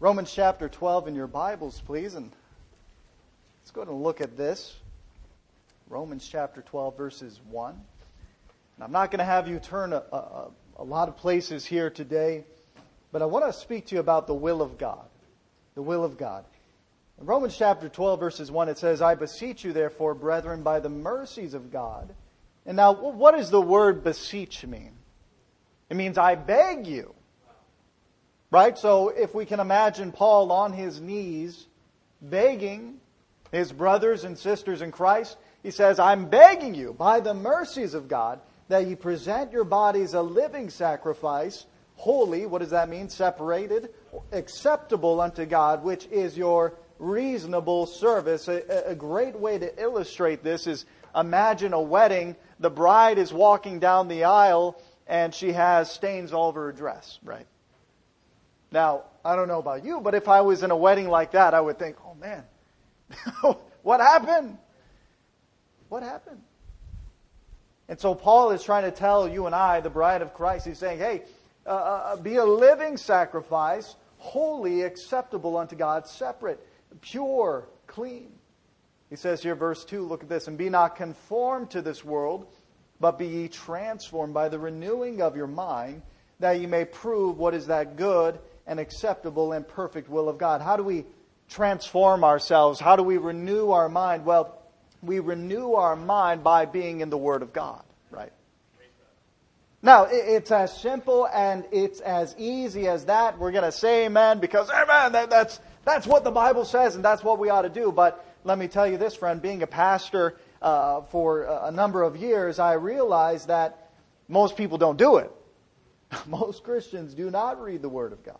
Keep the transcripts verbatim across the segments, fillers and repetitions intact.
Romans chapter twelve in your Bibles, please, and let's go and look at this. Romans chapter twelve, verses one. And I'm not going to have you turn a, a, a lot of places here today, but I want to speak to you about the will of God. The will of God. In Romans chapter twelve, verses one, it says, I beseech you, therefore, brethren, by the mercies of God. And now, what does the word beseech mean? It means I beg you. Right? So if we can imagine Paul on his knees begging his brothers and sisters in Christ, he says, I'm begging you by the mercies of God that you present your bodies a living sacrifice, holy, what does that mean? Separated, acceptable unto God, which is your reasonable service. A, a great way to illustrate this is imagine a wedding. The bride is walking down the aisle and she has stains all over her dress, right? Now, I don't know about you, but if I was in a wedding like that, I would think, oh man, what happened? What happened? And so Paul is trying to tell you and I, the bride of Christ, he's saying, hey, uh, uh, be a living sacrifice, holy, acceptable unto God, separate, pure, clean. He says here, verse two, look at this, and be not conformed to this world, but be ye transformed by the renewing of your mind, that ye may prove what is that good and acceptable and perfect will of God. How do we transform ourselves? How do we renew our mind? Well, we renew our mind by being in the Word of God, right? Now, it's as simple and it's as easy as that. We're going to say amen because, amen, that, that's, that's what the Bible says and that's what we ought to do. But let me tell you this, friend, being a pastor uh, for a number of years, I realized that most people don't do it. Most Christians do not read the Word of God.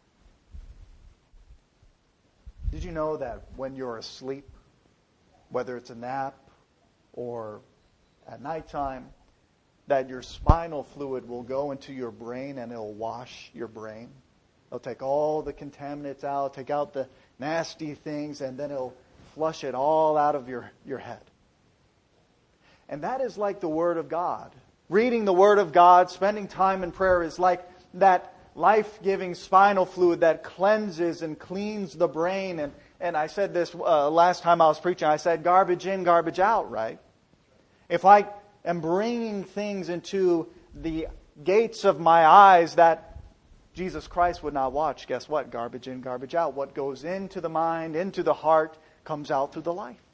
Did you know that when you're asleep, whether it's a nap or at nighttime, that your spinal fluid will go into your brain and it'll wash your brain? It'll take all the contaminants out, take out the nasty things, and then it'll flush it all out of your, your head. And that is like the Word of God. Reading the Word of God, spending time in prayer is like that life-giving spinal fluid that cleanses and cleans the brain. And, and I said this uh, last time I was preaching. I said garbage in, garbage out, right? If I am bringing things into the gates of my eyes that Jesus Christ would not watch, guess what? Garbage in, garbage out. What goes into the mind, into the heart, comes out through the life.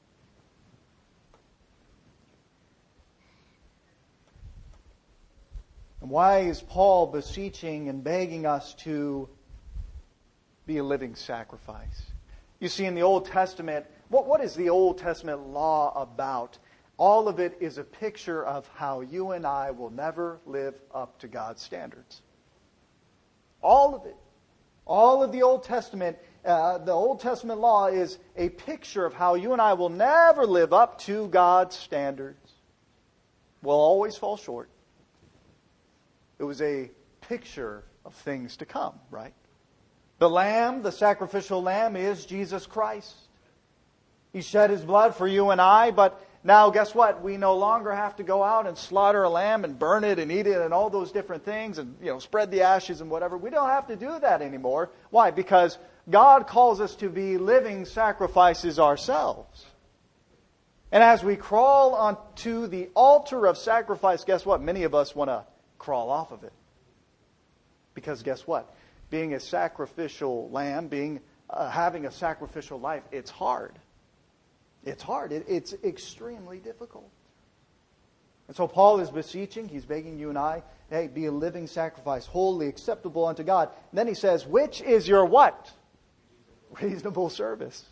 And why is Paul beseeching and begging us to be a living sacrifice? You see, in the Old Testament, what, what is the Old Testament law about? All of it is a picture of how you and I will never live up to God's standards. All of it. All of the Old Testament, uh, the Old Testament law is a picture of how you and I will never live up to God's standards. We'll always fall short. It was a picture of things to come, right? The lamb, the sacrificial lamb, is Jesus Christ. He shed His blood for you and I, but now guess what? We no longer have to go out and slaughter a lamb and burn it and eat it and all those different things and, you know, spread the ashes and whatever. We don't have to do that anymore. Why? Because God calls us to be living sacrifices ourselves. And as we crawl onto the altar of sacrifice, guess what? Many of us want to crawl off of it. Because guess what? Being a sacrificial lamb, being uh, having a sacrificial life, it's hard. It's hard. It, it's extremely difficult. And so Paul is beseeching, he's begging you and I, hey, be a living sacrifice, wholly acceptable unto God. And then he says, which is your what? Reasonable service.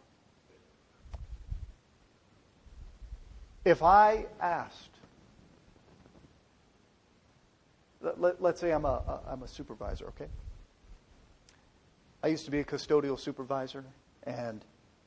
If I asked, let, let's say I'm a, a, I'm a supervisor, okay? I used to be a custodial supervisor, and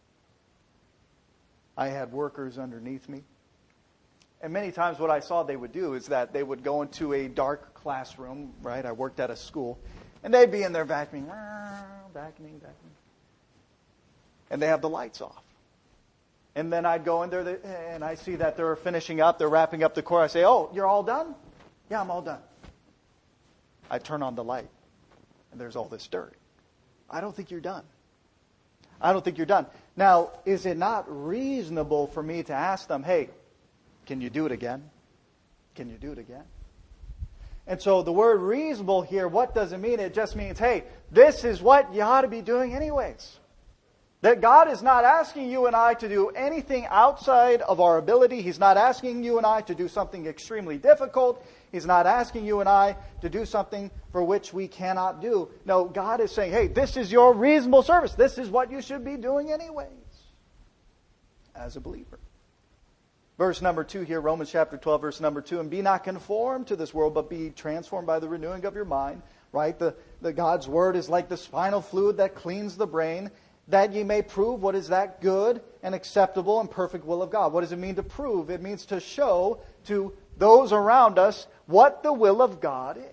I had workers underneath me. And many times what I saw they would do is that they would go into a dark classroom, right? I worked at a school. And they'd be in there vacuuming, vacuuming, vacuuming. And they have the lights off. And then I'd go in there and I see that they're finishing up, they're wrapping up the core. I say, oh, you're all done? Yeah, I'm all done. I turn on the light and there's all this dirt. I don't think you're done. I don't think you're done. Now, is it not reasonable for me to ask them, hey, can you do it again? Can you do it again? And so the word reasonable here, what does it mean? It just means, hey, this is what you ought to be doing anyways. That God is not asking you and I to do anything outside of our ability. He's not asking you and I to do something extremely difficult. He's not asking you and I to do something for which we cannot do. No, God is saying, hey, this is your reasonable service. This is what you should be doing anyways as a believer. Verse number two here, Romans chapter twelve, verse number two, and be not conformed to this world, but be transformed by the renewing of your mind. Right? The, the God's word is like the spinal fluid that cleans the brain, that ye may prove what is that good and acceptable and perfect will of God. What does it mean to prove? It means to show to those around us what the will of God is.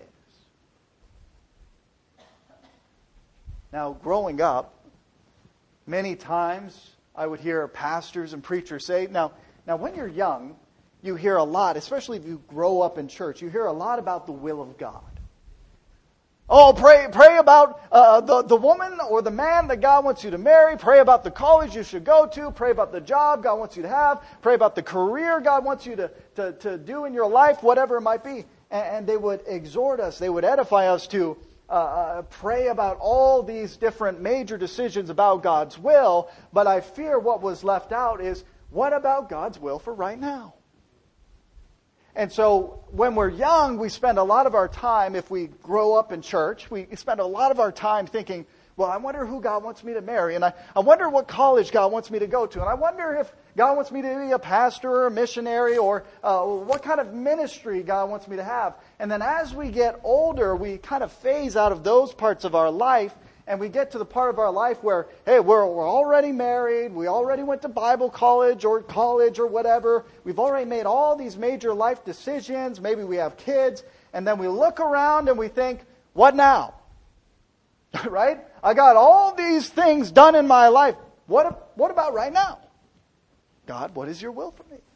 Now, growing up, many times I would hear pastors and preachers say, now, now when you're young, you hear a lot, especially if you grow up in church, you hear a lot about the will of God. Oh, pray pray about uh, the, the woman or the man that God wants you to marry. Pray about the college you should go to. Pray about the job God wants you to have. Pray about the career God wants you to, to, to do in your life, whatever it might be. And, and they would exhort us, they would edify us to uh, uh, pray about all these different major decisions about God's will. But I fear what was left out is, what about God's will for right now? And so when we're young, we spend a lot of our time, if we grow up in church, we spend a lot of our time thinking, well, I wonder who God wants me to marry, and I, I wonder what college God wants me to go to, and I wonder if God wants me to be a pastor or a missionary, or uh, what kind of ministry God wants me to have. And then as we get older, we kind of phase out of those parts of our life, and we get to the part of our life where, hey, we're, we're already married, we already went to Bible college or college or whatever. We've already made all these major life decisions. Maybe we have kids. And then we look around and we think, what now? Right? I got all these things done in my life. What, what about right now? God, what is your will for me?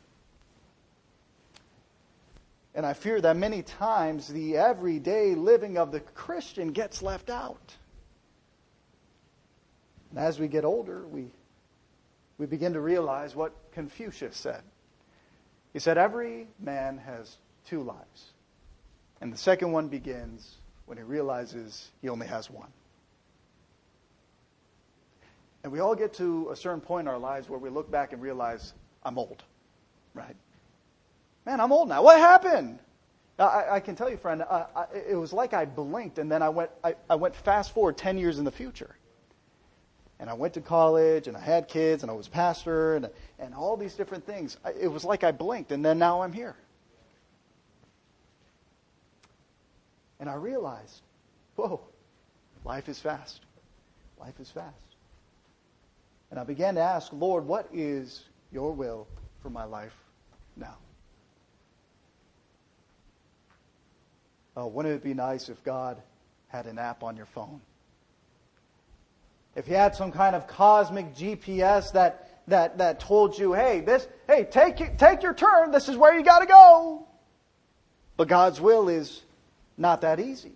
And I fear that many times the everyday living of the Christian gets left out. And as we get older, we, we begin to realize what Confucius said. He said, every man has two lives. And the second one begins when he realizes he only has one. And we all get to a certain point in our lives where we look back and realize, I'm old. Right? Man, I'm old now. What happened? I, I can tell you, friend, I, I, it was like I blinked and then I went, I, I went fast forward ten years in the future. And I went to college, and I had kids, and I was a pastor, and, and all these different things. I, it was like I blinked, and then now I'm here. And I realized, whoa, life is fast. Life is fast. And I began to ask, Lord, what is your will for my life now? Oh, wouldn't it be nice if God had an app on your phone? If he had some kind of cosmic G P S that that that told you, hey, this, hey, take you, take your turn. This is where you got to go. But God's will is not that easy.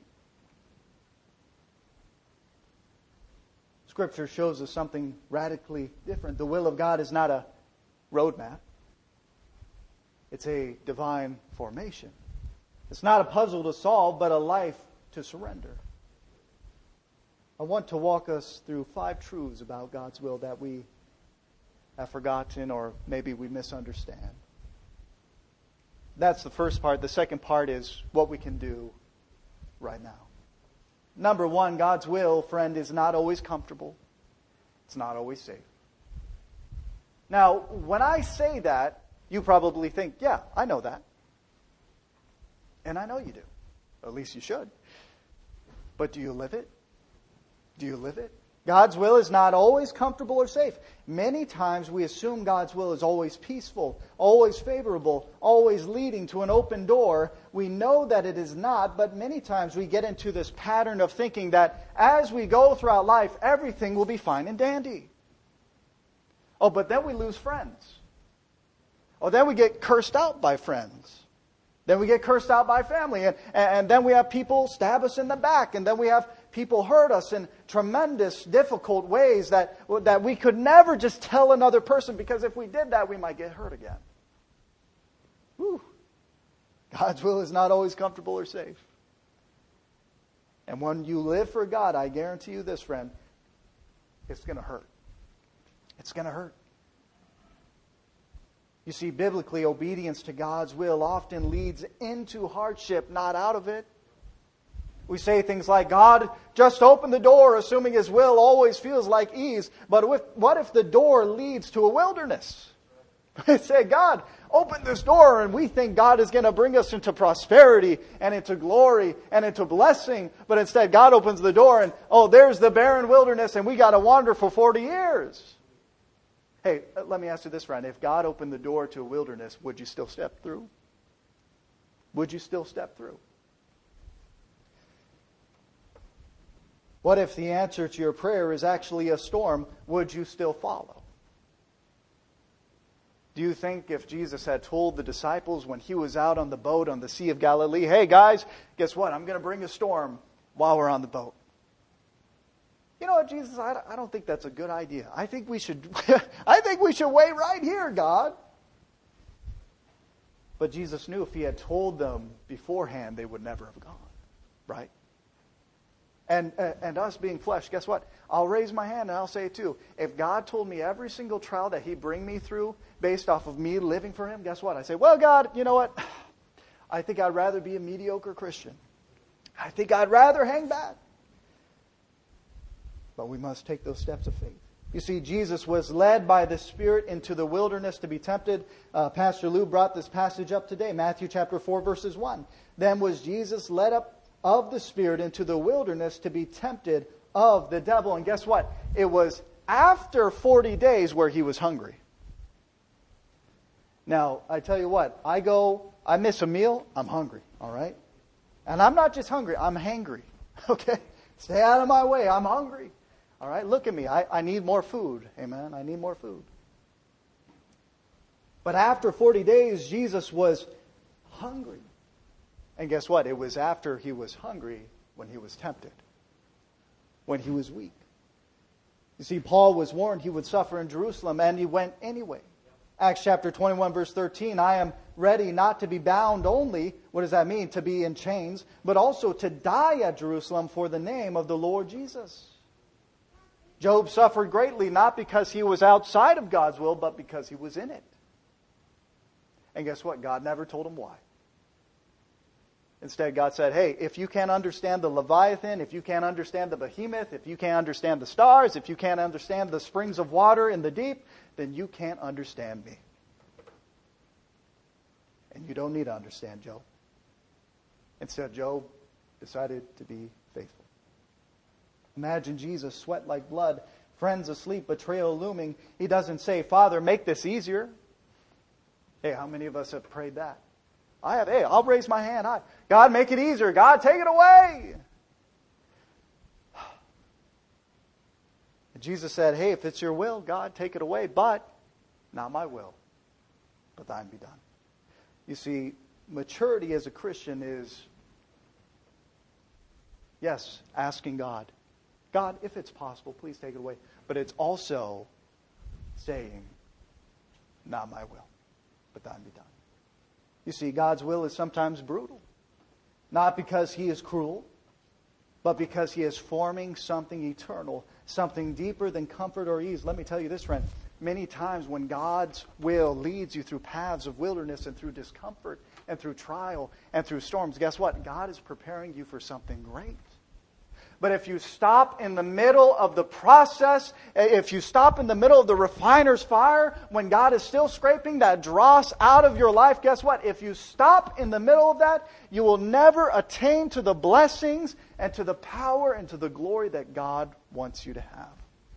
Scripture shows us something radically different. The will of God is not a roadmap. It's a divine formation. It's not a puzzle to solve, but a life to surrender. I want to walk us through five truths about God's will that we have forgotten or maybe we misunderstand. That's the first part. The second part is what we can do right now. Number one, God's will, friend, is not always comfortable. It's not always safe. Now, when I say that, you probably think, yeah, I know that. And I know you do. At least you should. But do you live it? Do you live it? God's will is not always comfortable or safe. Many times we assume God's will is always peaceful, always favorable, always leading to an open door. We know that it is not, but many times we get into this pattern of thinking that as we go throughout life, everything will be fine and dandy. Oh, but then we lose friends. Oh, then we get cursed out by friends. Then we get cursed out by family. And, and then we have people stab us in the back. And then we have People hurt us in tremendous, difficult ways that, that we could never just tell another person, because if we did that, we might get hurt again. Whew. God's will is not always comfortable or safe. And when you live for God, I guarantee you this, friend, it's going to hurt. It's going to hurt. You see, biblically, obedience to God's will often leads into hardship, not out of it. We say things like, God just opened the door, assuming His will always feels like ease. But what if the door leads to a wilderness? We say, God, open this door, and we think God is going to bring us into prosperity and into glory and into blessing. But instead, God opens the door and, oh, there's the barren wilderness, and we got to wander for forty years. Hey, let me ask you this, friend. If God opened the door to a wilderness, would you still step through? Would you still step through? What if the answer to your prayer is actually a storm? Would you still follow? Do you think if Jesus had told the disciples when He was out on the boat on the Sea of Galilee, hey guys, guess what? I'm going to bring a storm while we're on the boat. You know what, Jesus, I I don't think that's a good idea. I think we should I think we should wait right here, God. But Jesus knew if He had told them beforehand, they would never have gone. Right? And, uh, and us being flesh, guess what? I'll raise my hand and I'll say it too. If God told me every single trial that He'd bring me through based off of me living for Him, guess what? I say, well, God, you know what? I think I'd rather be a mediocre Christian. I think I'd rather hang back. But we must take those steps of faith. You see, Jesus was led by the Spirit into the wilderness to be tempted. Uh, Pastor Lou brought this passage up today, Matthew chapter four, verses one. Then was Jesus led up of the Spirit into the wilderness to be tempted of the devil. And guess what? It was after forty days where He was hungry. Now, I tell you what, I go, I miss a meal, I'm hungry, all right? And I'm not just hungry, I'm hangry, okay? Stay out of my way, I'm hungry. All right, look at me, I, I need more food, amen? I need more food. But after forty days, Jesus was hungry. And guess what? It was after He was hungry when He was tempted. When He was weak. You see, Paul was warned he would suffer in Jerusalem, and he went anyway. Acts chapter twenty-one, verse thirteen, I am ready not to be bound only, what does that mean? To be in chains, but also to die at Jerusalem for the name of the Lord Jesus. Job suffered greatly, not because he was outside of God's will, but because he was in it. And guess what? God never told him why. Instead, God said, hey, if you can't understand the Leviathan, if you can't understand the behemoth, if you can't understand the stars, if you can't understand the springs of water in the deep, then you can't understand me. And you don't need to understand Job. Instead, Job decided to be faithful. Imagine Jesus, sweat like blood, friends asleep, betrayal looming. He doesn't say, Father, make this easier. Hey, how many of us have prayed that? I have, hey, I'll raise my hand high. God, make it easier. God, take it away. And Jesus said, hey, if it's your will, God, take it away. But not my will, but thine be done. You see, maturity as a Christian is, yes, asking God, God, if it's possible, please take it away. But it's also saying, not my will, but thine be done. You see, God's will is sometimes brutal. Not because He is cruel, but because He is forming something eternal, something deeper than comfort or ease. Let me tell you this, friend. Many times when God's will leads you through paths of wilderness and through discomfort and through trial and through storms, guess what? God is preparing you for something great. But if you stop in the middle of the process, if you stop in the middle of the refiner's fire, when God is still scraping that dross out of your life, guess what? If you stop in the middle of that, you will never attain to the blessings and to the power and to the glory that God wants you to have.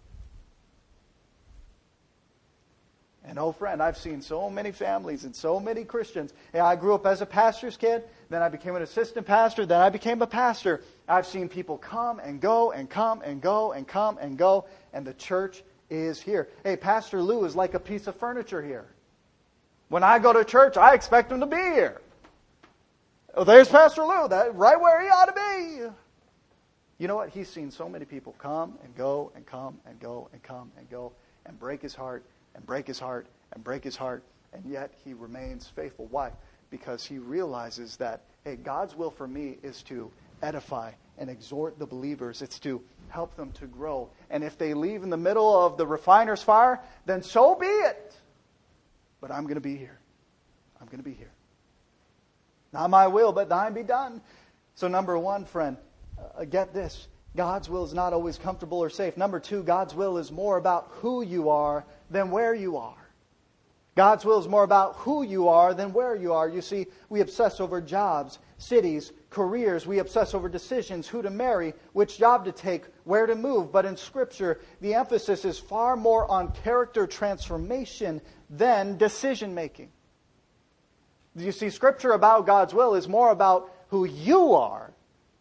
And oh friend, I've seen so many families and so many Christians. And I grew up as a pastor's kid, then I became an assistant pastor, then I became a pastor. I've seen people come and go and come and go and come and go, and the church is here. Hey, Pastor Lou is like a piece of furniture here. When I go to church, I expect him to be here. Oh, there's Pastor Lou, that right where he ought to be. You know what? He's seen so many people come and go and come and go and come and go and break his heart and break his heart and break his heart, and yet he remains faithful. Why? Because he realizes that, hey, God's will for me is to edify and exhort the believers. It's to help them to grow. And if they leave in the middle of the refiner's fire, then so be it. But I'm going to be here. I'm going to be here. Not my will, but thine be done. So number one, friend, uh, get this. God's will is not always comfortable or safe. Number two, God's will is more about who you are than where you are. God's will is more about who you are than where you are. You see, we obsess over jobs, cities, careers. We obsess over decisions, who to marry, which job to take, where to move. But in Scripture, the emphasis is far more on character transformation than decision making. You see, Scripture about God's will is more about who you are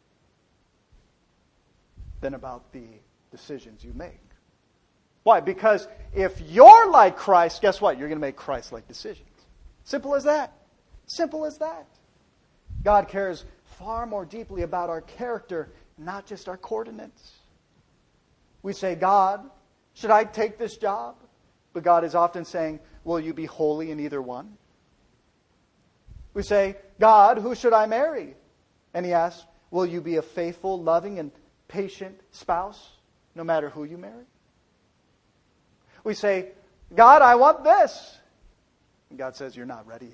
than about the decisions you make. Why? Because if you're like Christ, guess what? You're going to make Christ-like decisions. Simple as that. Simple as that. God cares far more deeply about our character, not just our coordinates. We say, God, should I take this job? But God is often saying, will you be holy in either one? We say, God, who should I marry? And He asks, will you be a faithful, loving, and patient spouse, no matter who you marry? We say, God, I want this. And God says, you're not ready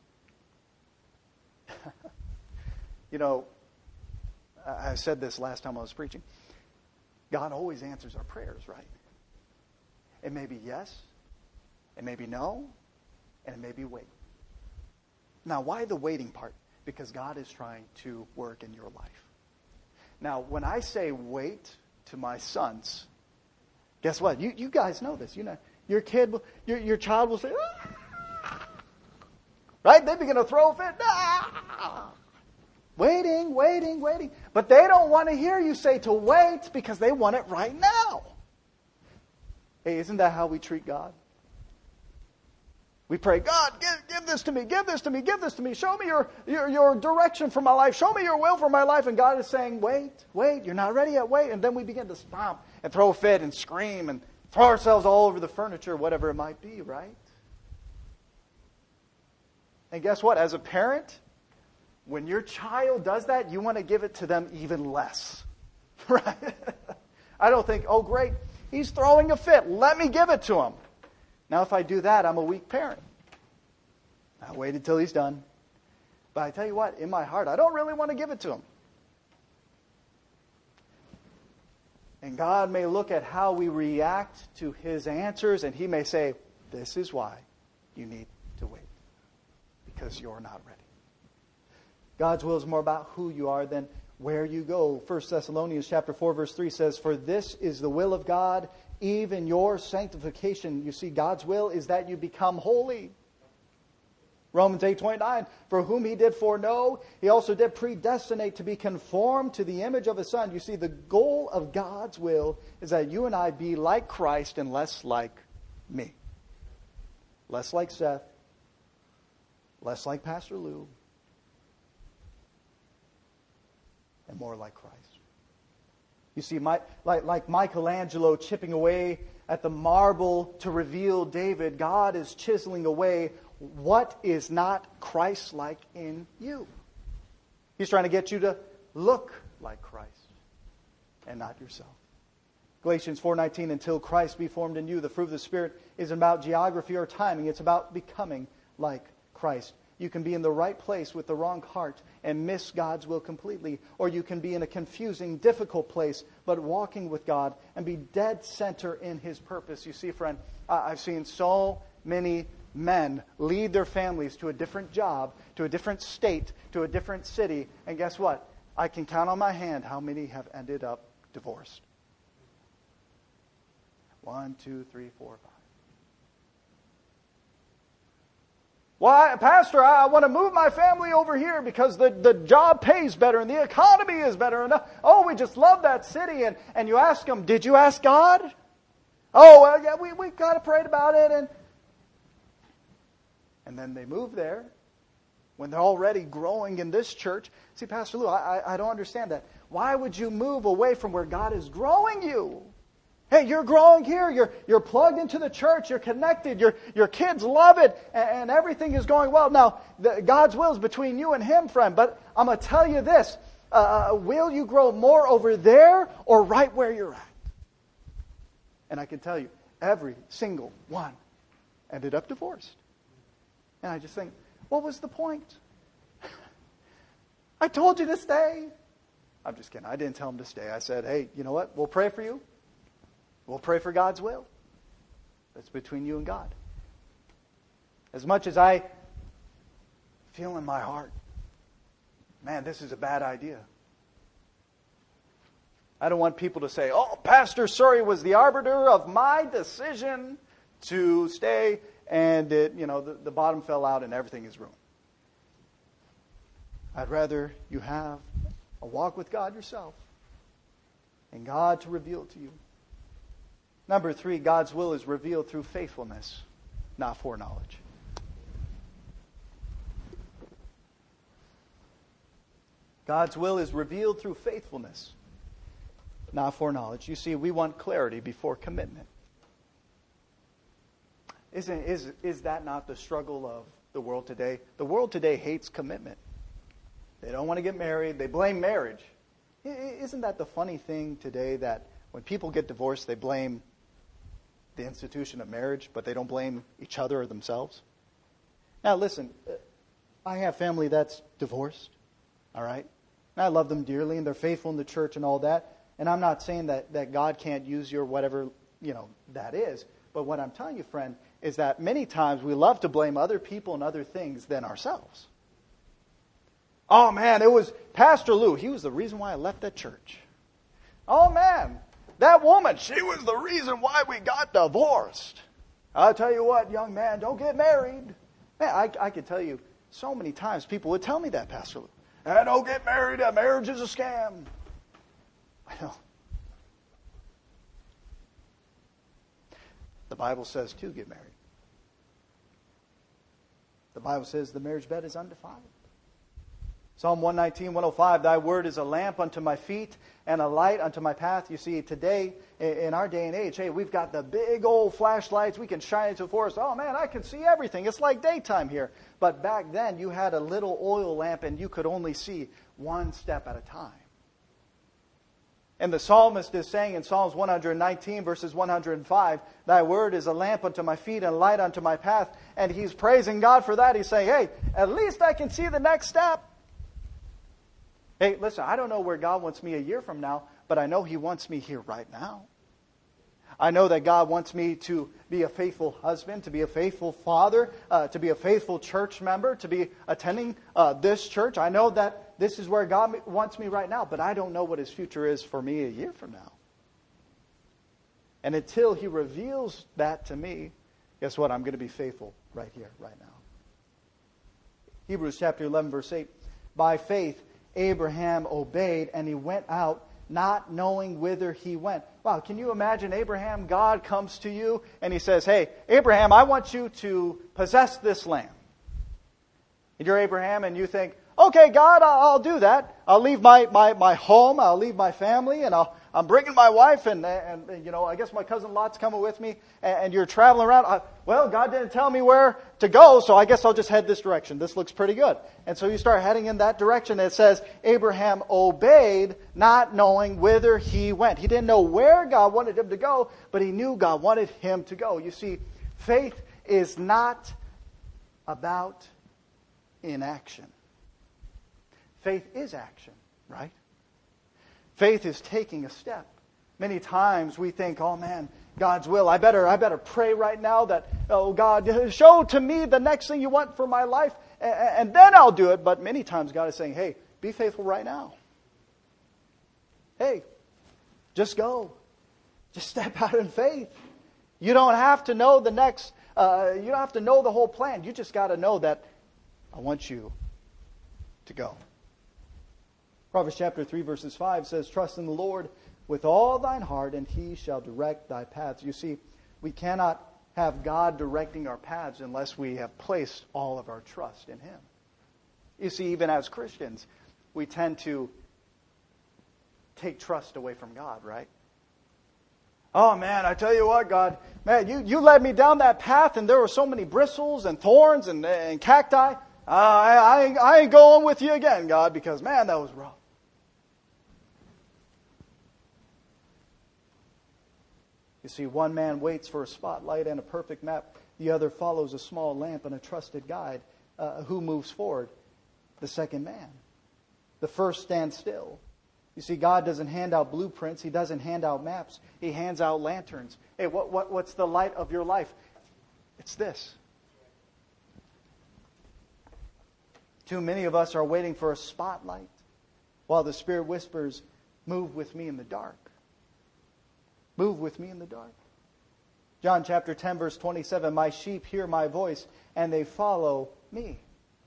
yet. You know, I said this last time I was preaching. God always answers our prayers, right? It may be yes, it may be no, and it may be wait. Now, why the waiting part? Because God is trying to work in your life. Now, when I say wait to my sons, guess what? You you guys know this. You know, your kid, will, your your child will say, ah! Right? They begin to throw a fit. Ah! Waiting, waiting, waiting. But they don't want to hear you say to wait because they want it right now. Hey, isn't that how we treat God? We pray, God, give, give this to me, give this to me, give this to me. Show me your, your, your direction for my life. Show me your will for my life. And God is saying, wait, wait, you're not ready yet, wait. And then we begin to stomp and throw a fit and scream and throw ourselves all over the furniture, whatever it might be, right? And guess what? As a parent, when your child does that, you want to give it to them even less. Right? I don't think, oh great, he's throwing a fit. Let me give it to him. Now if I do that, I'm a weak parent. I'll wait until he's done. But I tell you what, in my heart, I don't really want to give it to him. And God may look at how we react to His answers, and He may say, this is why you need to wait. Because you're not ready. God's will is more about who you are than where you go. First Thessalonians chapter four, verse three says, for this is the will of God, even your sanctification. You see, God's will is that you become holy. Romans eight twenty-nine, for whom He did foreknow, He also did predestinate to be conformed to the image of His Son. You see, the goal of God's will is that you and I be like Christ and less like me. Less like Seth. Less like Pastor Lou. And more like Christ. You see, my, like, like Michelangelo chipping away at the marble to reveal David, God is chiseling away what is not Christ-like in you. He's trying to get you to look like Christ and not yourself. Galatians four nineteen, until Christ be formed in you, the fruit of the Spirit isn't about geography or timing. It's about becoming like Christ. You can be in the right place with the wrong heart and miss God's will completely. Or you can be in a confusing, difficult place, but walking with God and be dead center in His purpose. You see, friend, I've seen so many men lead their families to a different job, to a different state, to a different city. And guess what? I can count on my hand how many have ended up divorced. One, two, three, four, five. Why, Pastor, I want to move my family over here because the, the job pays better and the economy is better. And oh, we just love that city. And, and you ask them, did you ask God? Oh, well, yeah, we, we kind of prayed about it. And, and then they move there when they're already growing in this church. See, Pastor Lou, I, I don't understand that. Why would you move away from where God is growing you? Hey, you're growing here. You're, you're plugged into the church. You're connected. Your, your kids love it. And, and everything is going well. Now, the, God's will is between you and Him, friend. But I'm going to tell you this. Uh, will you grow more over there or right where you're at? And I can tell you, every single one ended up divorced. And I just think, what was the point? I told you to stay. I'm just kidding. I didn't tell him to stay. I said, hey, you know what? We'll pray for you. We'll pray for God's will. That's between you and God. As much as I feel in my heart, man, this is a bad idea. I don't want people to say, oh, Pastor Surrey was the arbiter of my decision to stay, and it, you know, the, the bottom fell out and everything is ruined. I'd rather you have a walk with God yourself and God to reveal it to you. Number three, God's will is revealed through faithfulness, not foreknowledge. God's will is revealed through faithfulness, not foreknowledge. You see, we want clarity before commitment. Isn't, is, is that not the struggle of the world today? The world today hates commitment. They don't want to get married. They blame marriage. Isn't that the funny thing today, that when people get divorced, they blame the institution of marriage, but they don't blame each other or themselves? Now, listen, I have family that's divorced, all right? And I love them dearly, and they're faithful in the church and all that. And I'm not saying that, that God can't use you or whatever, you know, that is. But what I'm telling you, friend, is that many times we love to blame other people and other things than ourselves. Oh, man, it was Pastor Lou. He was the reason why I left that church. Oh, man, that woman, she was the reason why we got divorced. I'll tell you what, young man, don't get married. Man, I, I can tell you so many times people would tell me that, Pastor Lou. I don't get married. A marriage is a scam. I know. The Bible says to get married. The Bible says the marriage bed is undefiled. Psalm one nineteen, one oh five, thy word is a lamp unto my feet and a light unto my path. You see, today, in our day and age, hey, we've got the big old flashlights. We can shine into the forest. Oh, man, I can see everything. It's like daytime here. But back then, you had a little oil lamp and you could only see one step at a time. And the psalmist is saying in Psalms one nineteen, verses one oh five, thy word is a lamp unto my feet and a light unto my path. And he's praising God for that. He's saying, hey, at least I can see the next step. Hey, listen, I don't know where God wants me a year from now, but I know He wants me here right now. I know that God wants me to be a faithful husband, to be a faithful father, uh, to be a faithful church member, to be attending uh, this church. I know that this is where God wants me right now, but I don't know what His future is for me a year from now. And until He reveals that to me, guess what? I'm going to be faithful right here, right now. Hebrews chapter eleven, verse eight. By faith, Abraham obeyed, and he went out, not knowing whither he went. Wow, can you imagine Abraham? God comes to you, and He says, hey, Abraham, I want you to possess this land. And you're Abraham, and you think, okay, God, I'll, I'll do that. I'll leave my, my, my home, I'll leave my family, and I'll, I'm bringing my wife, and, and, and you know, I guess my cousin Lot's coming with me, and, and you're traveling around. I, well, God didn't tell me where to go, so I guess I'll just head this direction. This looks pretty good. And so you start heading in that direction. It says, Abraham obeyed, not knowing whither he went. He didn't know where God wanted him to go, but he knew God wanted him to go. You see, faith is not about inaction. Faith is action, right? Faith is taking a step. Many times we think, oh man, God's will, I better I better pray right now that, oh God, show to me the next thing you want for my life, and, and then I'll do it. But many times God is saying, hey, be faithful right now. Hey, just go. Just step out in faith. You don't have to know the next, uh, you don't have to know the whole plan. You just got to know that I want you to go. Proverbs chapter three, verses five says, trust in the Lord with all thine heart, and He shall direct thy paths. You see, we cannot have God directing our paths unless we have placed all of our trust in Him. You see, even as Christians, we tend to take trust away from God, right? Oh man, I tell you what, God, man, you, you led me down that path and there were so many bristles and thorns and, and cacti. Uh, I, I, I ain't going with you again, God, because man, that was rough. You see, one man waits for a spotlight and a perfect map. The other follows a small lamp and a trusted guide. Uh, who moves forward? The second man. The first stands still. You see, God doesn't hand out blueprints. He doesn't hand out maps. He hands out lanterns. Hey, what, what, what's the light of your life? It's this. Too many of us are waiting for a spotlight while the Spirit whispers, move with me in the dark. Move with me in the dark. John chapter ten, verse twenty-seven, my sheep hear my voice, and they follow me.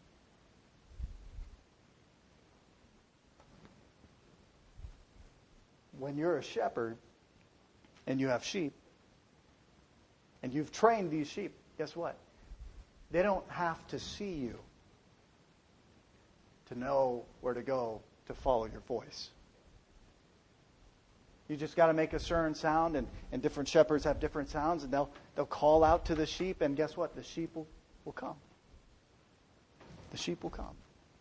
When you're a shepherd and you have sheep and you've trained these sheep, guess what? They don't have to see you to know where to go to follow your voice. You just got to make a certain sound, and, and different shepherds have different sounds, and they'll they'll call out to the sheep, and guess what? The sheep will, will come. The sheep will come.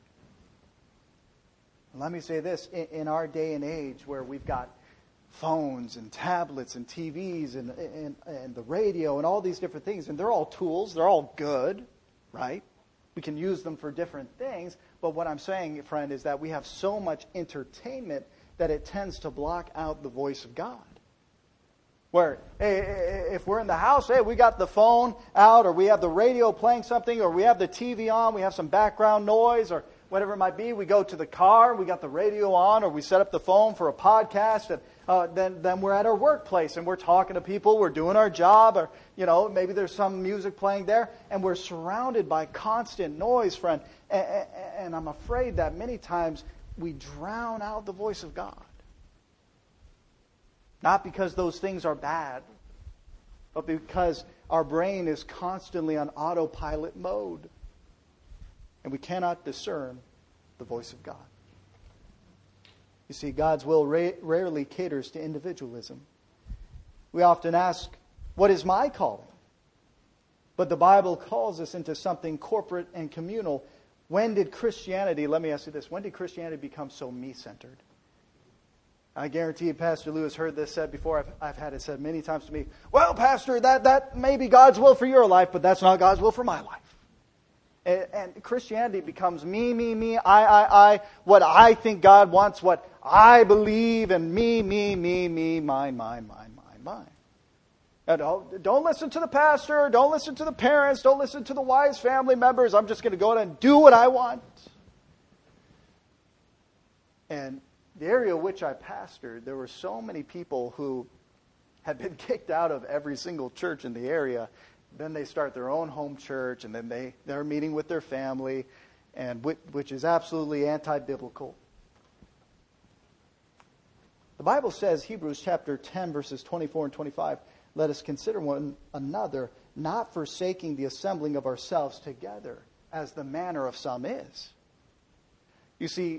Let me say this, in our day and age where we've got phones and tablets and T Vs and, and, and the radio and all these different things, and they're all tools, they're all good, right? We can use them for different things, but what I'm saying, friend, is that we have so much entertainment that it tends to block out the voice of God. Where, hey, if we're in the house, hey, we got the phone out, or we have the radio playing something, or we have the T V on, we have some background noise, or whatever it might be. We go to the car, we got the radio on, or we set up the phone for a podcast, and uh, then then we're at our workplace and we're talking to people, we're doing our job, or you know maybe there's some music playing there, and we're surrounded by constant noise, friend. And, and I'm afraid that many times we drown out the voice of God. Not because those things are bad, but because our brain is constantly on autopilot mode. And we cannot discern the voice of God. You see, God's will ra- rarely caters to individualism. We often ask, what is my calling? But the Bible calls us into something corporate and communal. When did Christianity, let me ask you this, when did Christianity become so me-centered? I guarantee you Pastor Lewis heard this said before. I've, I've had it said many times to me, well, Pastor, that, that may be God's will for your life, but that's not God's will for my life. And Christianity becomes me, me, me, I, I, I, what I think God wants, what I believe, and me, me, me, me, mine, mine, mine, mine, mine. And don't, don't listen to the pastor, don't listen to the parents, don't listen to the wise family members. I'm just going to go out and do what I want. And the area which I pastored, there were so many people who had been kicked out of every single church in the area. Then they start their own home church, and then they, they're meeting with their family, and which, which is absolutely anti-biblical. The Bible says, Hebrews chapter ten, verses twenty-four and twenty-five, let us consider one another, not forsaking the assembling of ourselves together, as the manner of some is. You see,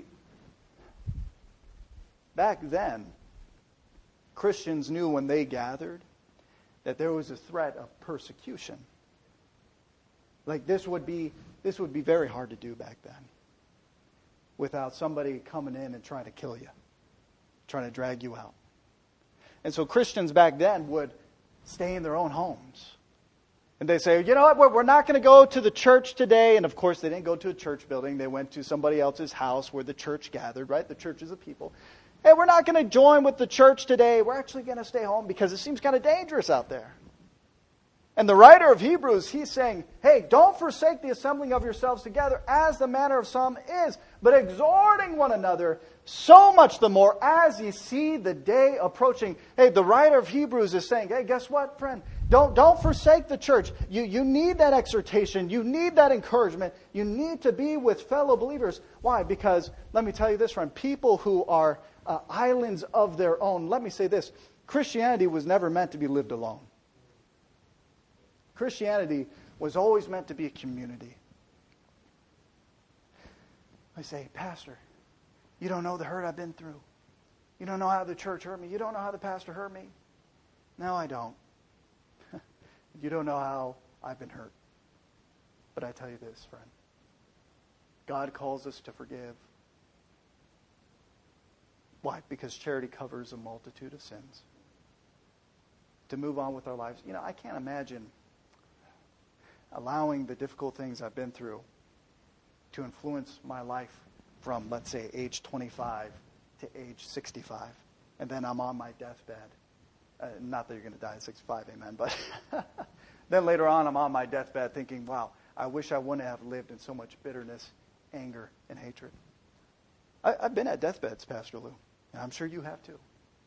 back then, Christians knew when they gathered that there was a threat of persecution. Like this would be this would be very hard to do back then without somebody coming in and trying to kill you, trying to drag you out. And so Christians back then would stay in their own homes. And they say, you know what, we're not going to go to the church today. And of course, they didn't go to a church building. They went to somebody else's house where the church gathered, right? The church is of people. Hey, we're not going to join with the church today. We're actually going to stay home because it seems kind of dangerous out there. And the writer of Hebrews, he's saying, hey, don't forsake the assembling of yourselves together as the manner of some is, but exhorting one another so much the more as ye see the day approaching. Hey, the writer of Hebrews is saying, hey, guess what, friend? Don't, don't forsake the church. You, you need that exhortation. You need that encouragement. You need to be with fellow believers. Why? Because, let me tell you this, friend, people who are uh, islands of their own, let me say this, Christianity was never meant to be lived alone. Christianity was always meant to be a community. I say, Pastor, you don't know the hurt I've been through. You don't know how the church hurt me. You don't know how the pastor hurt me. No, I don't. You don't know how I've been hurt. But I tell you this, friend. God calls us to forgive. Why? Because charity covers a multitude of sins. To move on with our lives. You know, I can't imagine allowing the difficult things I've been through to influence my life from, let's say, age twenty-five to age sixty-five. And then I'm on my deathbed. Uh, not that you're going to die at sixty-five, amen. But then later on, I'm on my deathbed thinking, wow, I wish I wouldn't have lived in so much bitterness, anger, and hatred. I, I've been at deathbeds, Pastor Lou. And I'm sure you have too.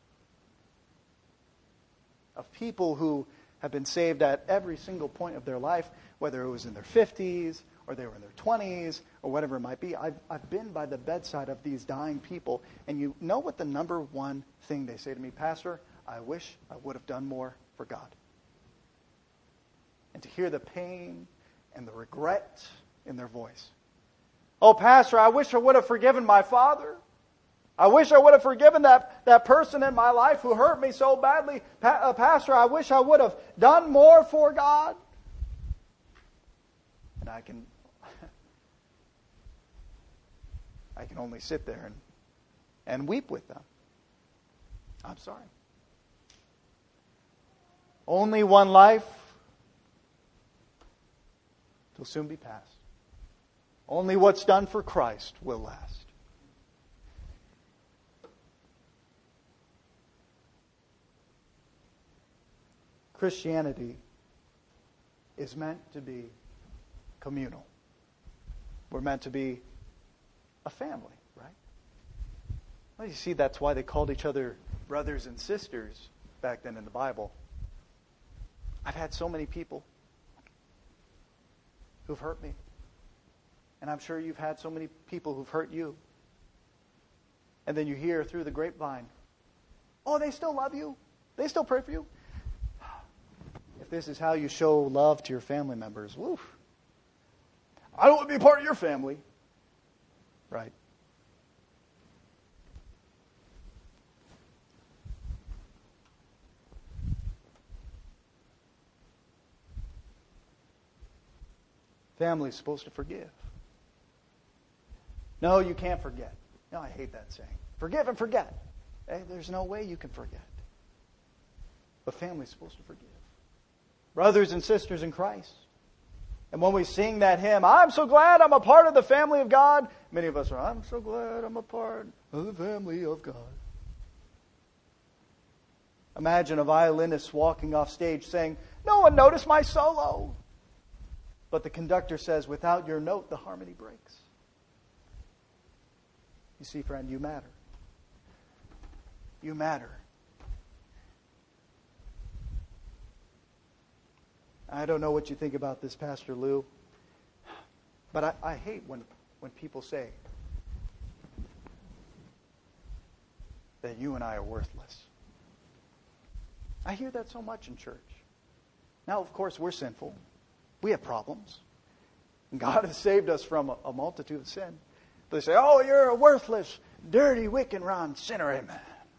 Of people who have been saved at every single point of their life, whether it was in their fifties or they were in their twenties or whatever it might be. I've, I've been by the bedside of these dying people. And you know what the number one thing they say to me? Pastor, I wish I would have done more for God. And to hear the pain and the regret in their voice. Oh, Pastor, I wish I would have forgiven my father. I wish I would have forgiven that, that person in my life who hurt me so badly. Pa- uh, Pastor, I wish I would have done more for God. And I can I can only sit there and, and weep with them. I'm sorry. Only one life will soon be past. Only what's done for Christ will last. Christianity is meant to be communal. We're meant to be a family, right? Well, you see, that's why they called each other brothers and sisters back then in the Bible. I've had so many people who've hurt me. And I'm sure you've had so many people who've hurt you. And then you hear through the grapevine, oh, they still love you. They still pray for you. If this is how you show love to your family members, woof. I don't want to be a part of your family. Right. Family is supposed to forgive. No, you can't forget. No, I hate that saying. Forgive and forget. Hey, there's no way you can forget. But family is supposed to forgive. Brothers and sisters in Christ. And when we sing that hymn, I'm so glad I'm a part of the family of God. Many of us are, I'm so glad I'm a part of the family of God. Imagine a violinist walking off stage saying, no one noticed my solo. But the conductor says, without your note, the harmony breaks. You see, friend, you matter. You matter. I don't know what you think about this, Pastor Lou, but I, I hate when, when people say that you and I are worthless. I hear that so much in church. Now, of course, we're sinful. We have problems. And God has saved us from a, a multitude of sin. But they say, oh, you're a worthless, dirty, wicked, round sinner. Amen.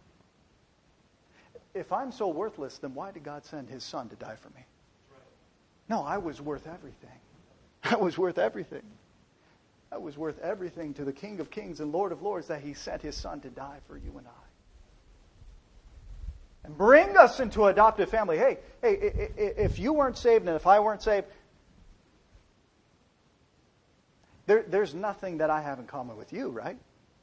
If I'm so worthless, then why did God send His Son to die for me? No, I was worth everything. I was worth everything. I was worth everything to the King of Kings and Lord of Lords that He sent His Son to die for you and I. And bring us into adoptive family. Hey, hey, if you weren't saved and if I weren't saved, there, there's nothing that I have in common with you, right?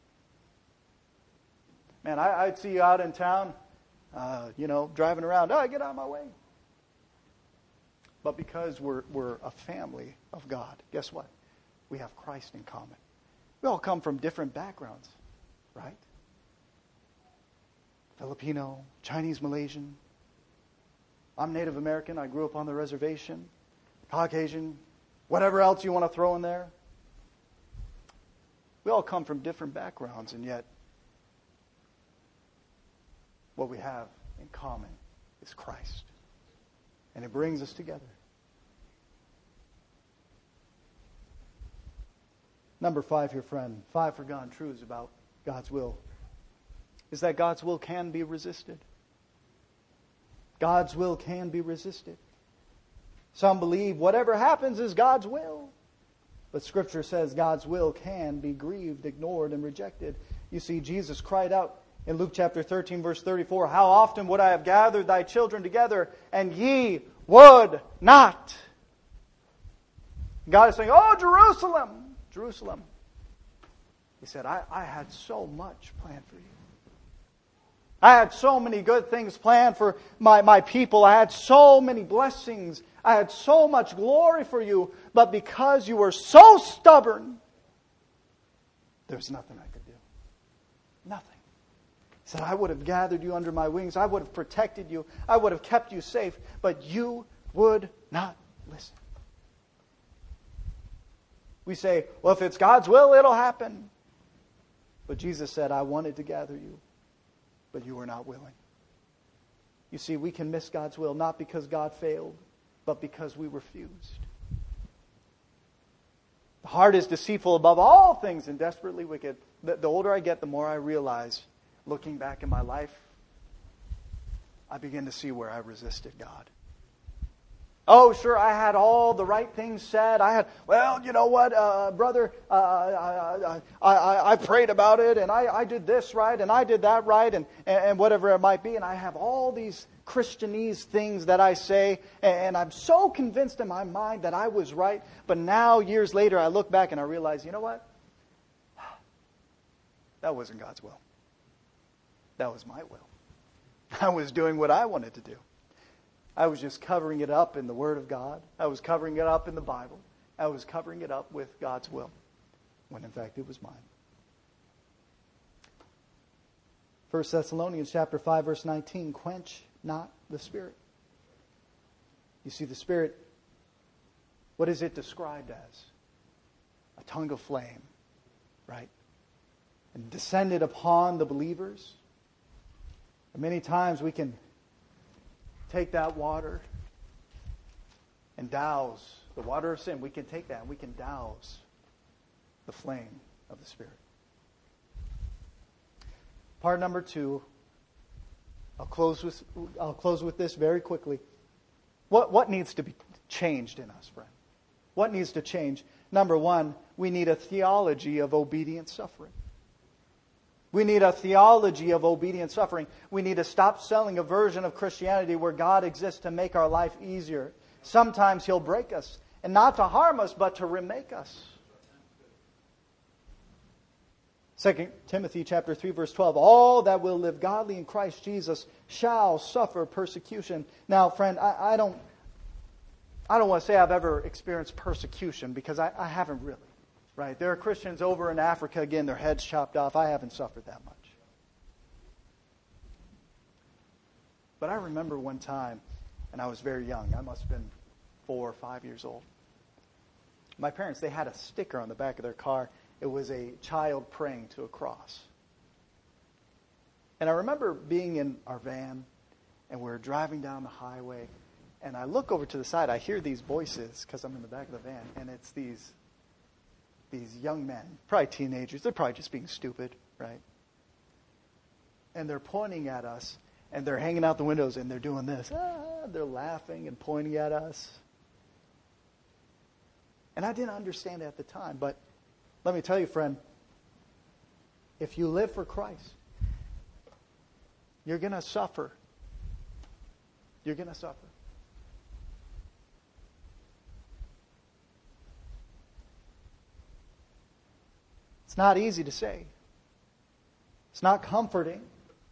Man, I, I'd see you out in town, uh, you know, driving around. Oh, get out of my way. But because we're, we're a family of God, guess what? We have Christ in common. We all come from different backgrounds, right? Filipino, Chinese, Malaysian. I'm Native American. I grew up on the reservation. Caucasian, whatever else you want to throw in there. We all come from different backgrounds, and yet what we have in common is Christ. And it brings us together. Number five here, friend. Five forgotten truths about God's will is that God's will can be resisted. God's will can be resisted. Some believe whatever happens is God's will. But Scripture says God's will can be grieved, ignored, and rejected. You see, Jesus cried out in Luke chapter thirteen, verse thirty-four, "How often would I have gathered thy children together, and ye would not." God is saying, "Oh, Jerusalem, Jerusalem." He said, I, I had so much planned for you. I had so many good things planned for my, my people. I had so many blessings. I had so much glory for you. But because you were so stubborn, there's nothing I could do. Nothing. He said, I would have gathered you under my wings. I would have protected you. I would have kept you safe. But you would not listen. We say, well, if it's God's will, it'll happen. But Jesus said, I wanted to gather you, but you were not willing. You see, we can miss God's will not because God failed, but because we refused. The heart is deceitful above all things and desperately wicked. The, the older I get, the more I realize, looking back in my life, I begin to see where I resisted God. Oh, sure, I had all the right things said. I had, well, you know what, uh, brother, uh, I, I, I, I prayed about it, and I, I did this right, and I did that right, and, and whatever it might be. And I have all these Christianese things that I say, and I'm so convinced in my mind that I was right. But now, years later, I look back and I realize, you know what? That wasn't God's will. That was my will. I was doing what I wanted to do. I was just covering it up in the Word of God. I was covering it up in the Bible. I was covering it up with God's will, when in fact it was mine. First Thessalonians chapter five, verse nineteen, quench not the Spirit. You see, the Spirit, what is it described as? A tongue of flame, right? And descended upon the believers. And many times we can take that water and douse the water of sin. We can take that and we can douse the flame of the Spirit. Part number two. I'll close with I'll close with this very quickly. What what needs to be changed in us, friend? What needs to change? Number one, we need a theology of obedient suffering. We need a theology of obedient suffering. We need to stop selling a version of Christianity where God exists to make our life easier. Sometimes He'll break us, and not to harm us, but to remake us. Second Timothy chapter three, verse twelve. All that will live godly in Christ Jesus shall suffer persecution. Now, friend, I, I don't I don't want to say I've ever experienced persecution, because I, I haven't really. Right? There are Christians over in Africa, again, their heads chopped off. I haven't suffered that much. But I remember one time, and I was very young. I must have been four or five years old. My parents, they had a sticker on the back of their car. It was a child praying to a cross. And I remember being in our van, and we were driving down the highway, and I look over to the side. I hear these voices, because I'm in the back of the van, and it's these... These young men, probably teenagers, they're probably just being stupid, right? And they're pointing at us, and they're hanging out the windows, and they're doing this. Ah, they're laughing and pointing at us. And I didn't understand it at the time, but let me tell you, friend, if you live for Christ, you're going to suffer. You're going to suffer. It's not easy to say. It's not comforting.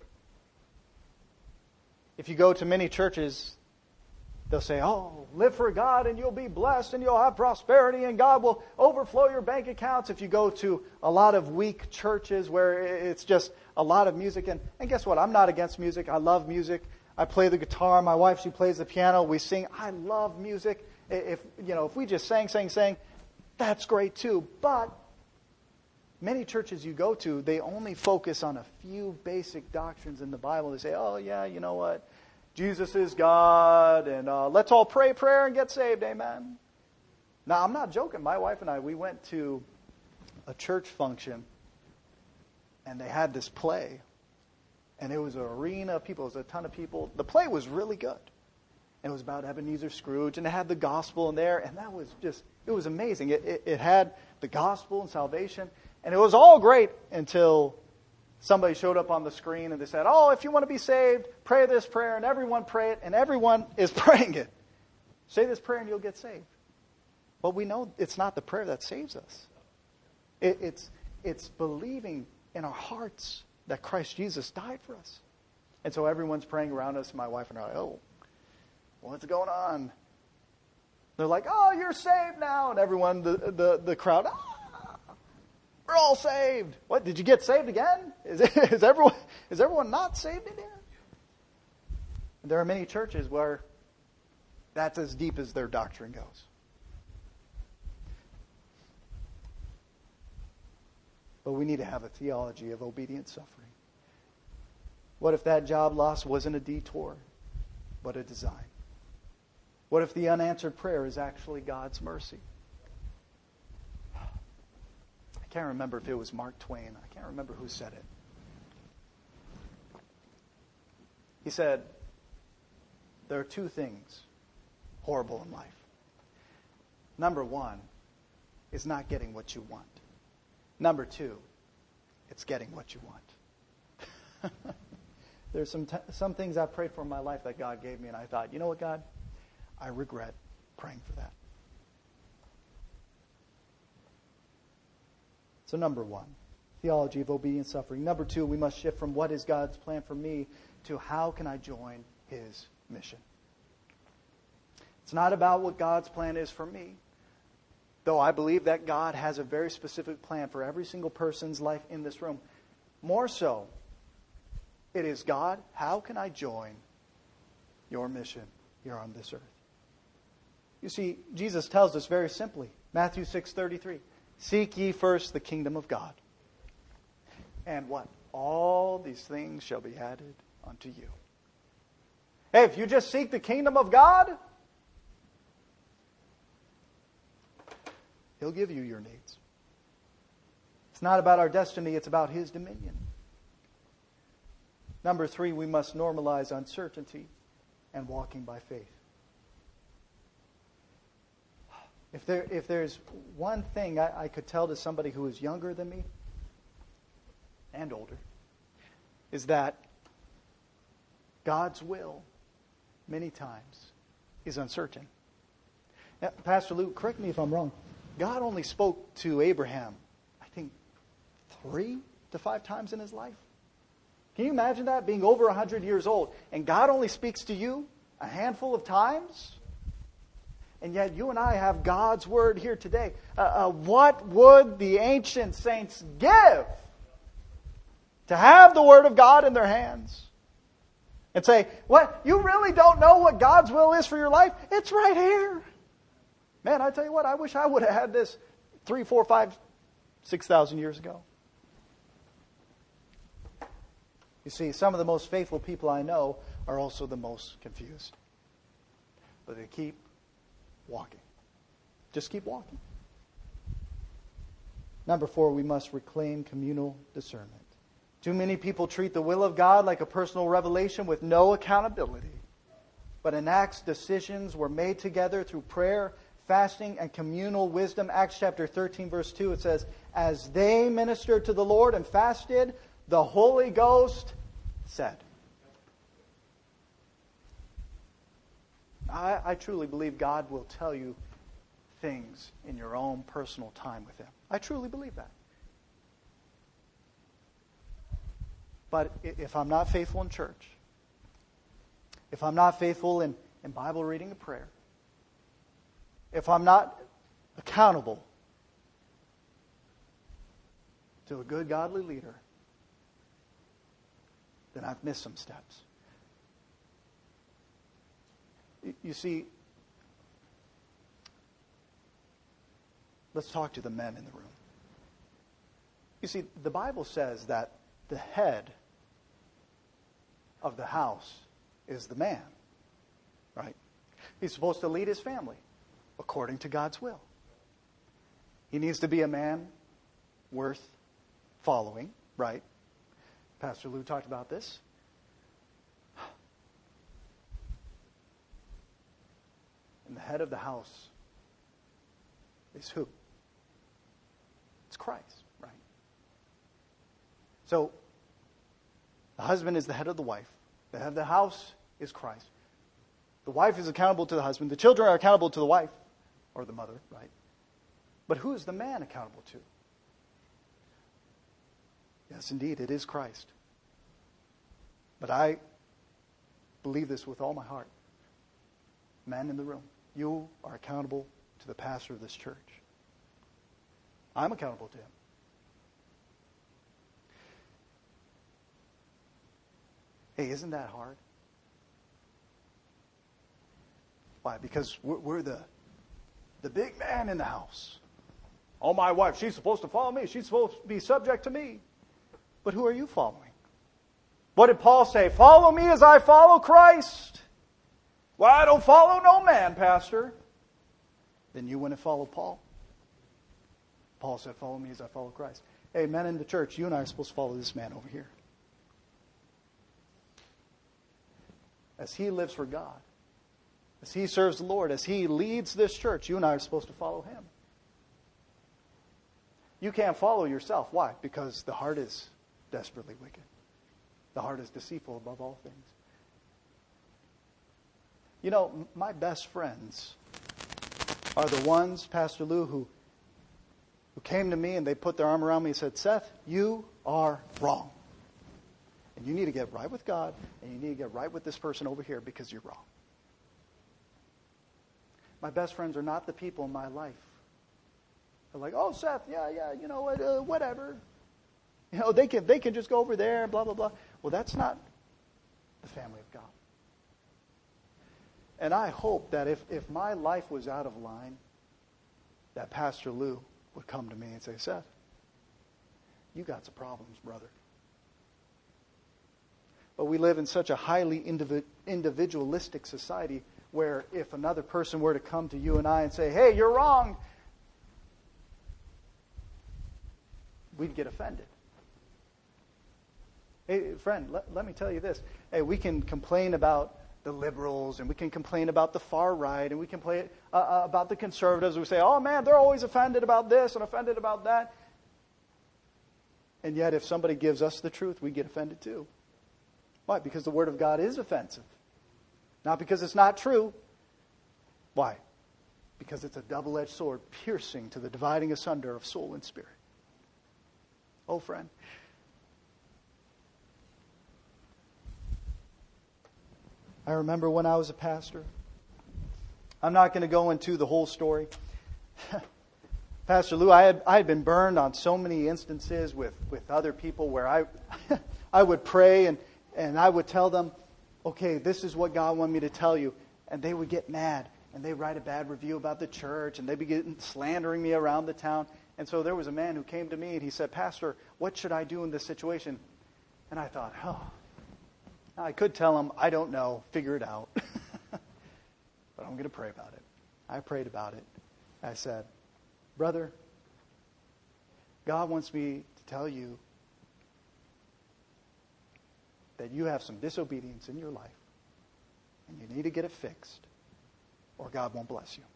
If you go to many churches, they'll say, oh, live for God and you'll be blessed and you'll have prosperity and God will overflow your bank accounts. If you go to a lot of weak churches where it's just a lot of music. And, and guess what? I'm not against music. I love music. I play the guitar. My wife, she plays the piano. We sing. I love music. If, you know, if we just sang, sang, sang, that's great too. But many churches you go to, they only focus on a few basic doctrines in the Bible. They say, oh, yeah, you know what? Jesus is God, and uh, let's all pray a prayer and get saved, amen? Now, I'm not joking. My wife and I, we went to a church function, and they had this play. And it was an arena of people. It was a ton of people. The play was really good. It was about Ebenezer Scrooge, and it had the gospel in there, and that was just, it was amazing. It, it, it had the gospel and salvation, and it was all great until somebody showed up on the screen and they said, oh, if you want to be saved, pray this prayer, and everyone pray it, and everyone is praying it. Say this prayer and you'll get saved. But we know it's not the prayer that saves us. It, it's, it's believing in our hearts that Christ Jesus died for us. And so everyone's praying around us, my wife and I are like, oh, what's going on? They're like, oh, you're saved now. And everyone, the, the, the crowd, ah, we're all saved. What, did you get saved again? Is, is, everyone, is everyone not saved again? And there are many churches where that's as deep as their doctrine goes. But we need to have a theology of obedient suffering. What if that job loss wasn't a detour, but a design? What if the unanswered prayer is actually God's mercy? I can't remember if it was Mark Twain. I can't remember who said it. He said, there are two things horrible in life. Number one is not getting what you want. Number two, it's getting what you want. There's some t- some things I prayed for in my life that God gave me, and I thought, you know what, God? I regret praying for that. So number one, theology of obedient suffering. Number two, we must shift from what is God's plan for me to how can I join His mission. It's not about what God's plan is for me, though I believe that God has a very specific plan for every single person's life in this room. More so, it is, God, how can I join your mission here on this earth? You see, Jesus tells us very simply, Matthew six thirty-three, seek ye first the kingdom of God. And what? All these things shall be added unto you. Hey, if you just seek the kingdom of God, He'll give you your needs. It's not about our destiny, it's about His dominion. Number three, we must normalize uncertainty and walking by faith. If there, if there's one thing I, I could tell to somebody who is younger than me and older, is that God's will, many times, is uncertain. Now, Pastor Luke, correct me if I'm wrong. God only spoke to Abraham, I think, three to five times in his life. Can you imagine that, being over one hundred years old, and God only speaks to you a handful of times? And yet you and I have God's Word here today. Uh, uh, what would the ancient saints give to have the Word of God in their hands? And say, what? You really don't know what God's will is for your life? It's right here. Man, I tell you what, I wish I would have had this three, four, five, six thousand years ago. You see, some of the most faithful people I know are also the most confused. But they keep walking. Just keep walking. Number four, we must reclaim communal discernment. Too many people treat the will of God like a personal revelation with no accountability. But in Acts, decisions were made together through prayer, fasting, and communal wisdom. Acts chapter thirteen, verse two, it says, as they ministered to the Lord and fasted, the Holy Ghost said. I, I truly believe God will tell you things in your own personal time with Him. I truly believe that. But if I'm not faithful in church, if I'm not faithful in, in Bible reading and prayer, if I'm not accountable to a good godly leader, then I've missed some steps. You see, let's talk to the men in the room. You see, the Bible says that the head of the house is the man, right? He's supposed to lead his family according to God's will. He needs to be a man worth following, right? Pastor Lou talked about this. And the head of the house is who? It's Christ, right? So, the husband is the head of the wife. The head of the house is Christ. The wife is accountable to the husband. The children are accountable to the wife, or the mother, right? But who is the man accountable to? Yes, indeed, it is Christ. But I believe this with all my heart. Men in the room, you are accountable to the pastor of this church. I'm accountable to him. Hey, isn't that hard? Why? Because we're, we're the, the big man in the house. Oh, my wife, she's supposed to follow me. She's supposed to be subject to me. But who are you following? What did Paul say? Follow me as I follow Christ. Well, I don't follow no man, Pastor. Then you wouldn't follow Paul. Paul said, follow me as I follow Christ. Hey, men in the church, you and I are supposed to follow this man over here. As he lives for God, as he serves the Lord, as he leads this church, you and I are supposed to follow him. You can't follow yourself. Why? Because the heart is desperately wicked. The heart is deceitful above all things. You know, my best friends are the ones, Pastor Lou, who, who came to me and they put their arm around me and said, Seth, you are wrong. And you need to get right with God, and you need to get right with this person over here because you're wrong. My best friends are not the people in my life. They're like, oh, Seth, yeah, yeah, you know what, uh, whatever. You know, they can they can just go over there and blah, blah, blah. Well, that's not the family of God. And I hope that if, if my life was out of line, that Pastor Lou would come to me and say, Seth, you got some problems, brother. But we live in such a highly individ- individualistic society where if another person were to come to you and I and say, hey, you're wrong, we'd get offended. Hey, friend, let, let me tell you this. Hey, we can complain about the liberals, and we can complain about the far right, and we can play uh, uh, about the conservatives. We say, oh man, they're always offended about this and offended about that. And yet if somebody gives us the truth, we get offended too. Why? Because the Word of God is offensive. Not because it's not true. Why? Because it's a double-edged sword piercing to the dividing asunder of soul and spirit. Oh, friend. I remember when I was a pastor. I'm not going to go into the whole story. Pastor Lou, I had I had been burned on so many instances with, with other people where I I would pray and, and I would tell them, okay, this is what God wanted me to tell you. And they would get mad and they write a bad review about the church and they begin slandering me around the town. And so there was a man who came to me and he said, Pastor, what should I do in this situation? And I thought, oh, I could tell him, I don't know, figure it out. But I'm going to pray about it. I prayed about it. I said, brother, God wants me to tell you that you have some disobedience in your life and you need to get it fixed or God won't bless you.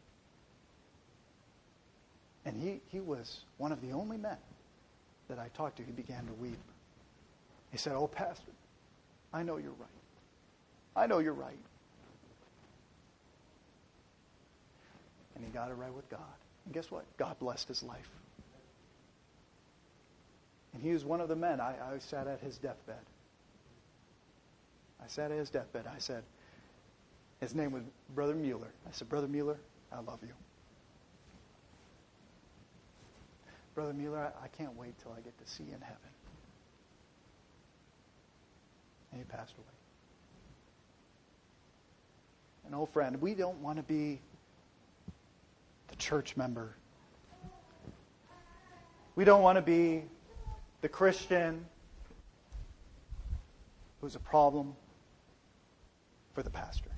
And he, he was one of the only men that I talked to. He began to weep. He said, oh, Pastor, I know you're right. I know you're right. And he got it right with God. And guess what? God blessed his life. And he was one of the men. I, I sat at his deathbed. I sat at his deathbed. I said, his name was Brother Mueller. I said, Brother Mueller, I love you. Brother Mueller, I, I can't wait till I get to see you in heaven. And he passed away. And old friend, we don't want to be the church member. We don't want to be the Christian who's a problem for the pastor.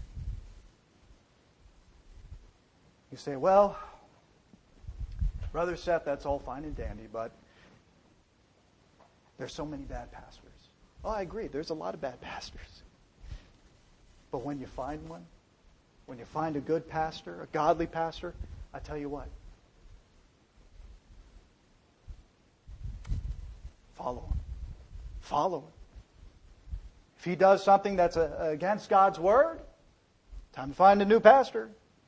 You say, well, Brother Seth, that's all fine and dandy, but there's so many bad pastors. Oh, I agree. There's a lot of bad pastors. But when you find one, when you find a good pastor, a godly pastor, I tell you what, follow him. Follow him. If he does something that's a, against God's word, time to find a new pastor.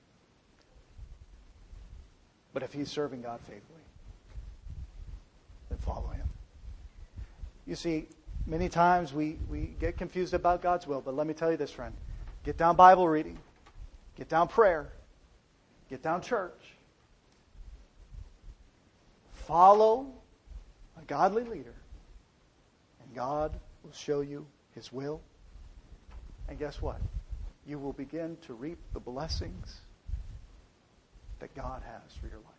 But if he's serving God faithfully, then follow him. You see, many times we, we get confused about God's will, but let me tell you this, friend. Get down Bible reading. Get down prayer. Get down church. Follow a godly leader. And God will show you His will. And guess what? You will begin to reap the blessings that God has for your life.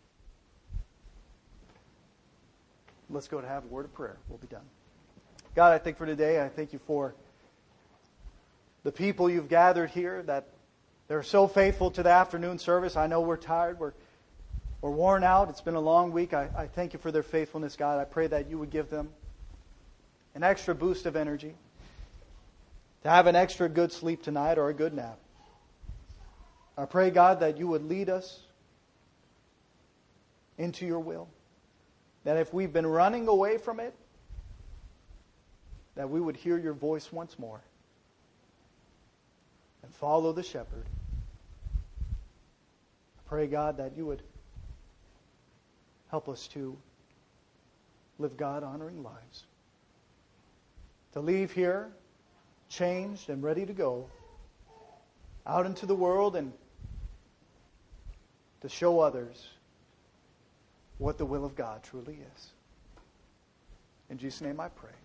Let's go to have a word of prayer. We'll be done. God, I thank for today. I thank you for the people you've gathered here, that they're so faithful to the afternoon service. I know we're tired. We're, we're worn out. It's been a long week. I, I thank you for their faithfulness, God. I pray that you would give them an extra boost of energy to have an extra good sleep tonight or a good nap. I pray, God, that you would lead us into your will. That if we've been running away from it, that we would hear your voice once more and follow the shepherd. I pray, God, that you would help us to live God-honoring lives. To leave here changed and ready to go out into the world and to show others what the will of God truly is. In Jesus' name I pray.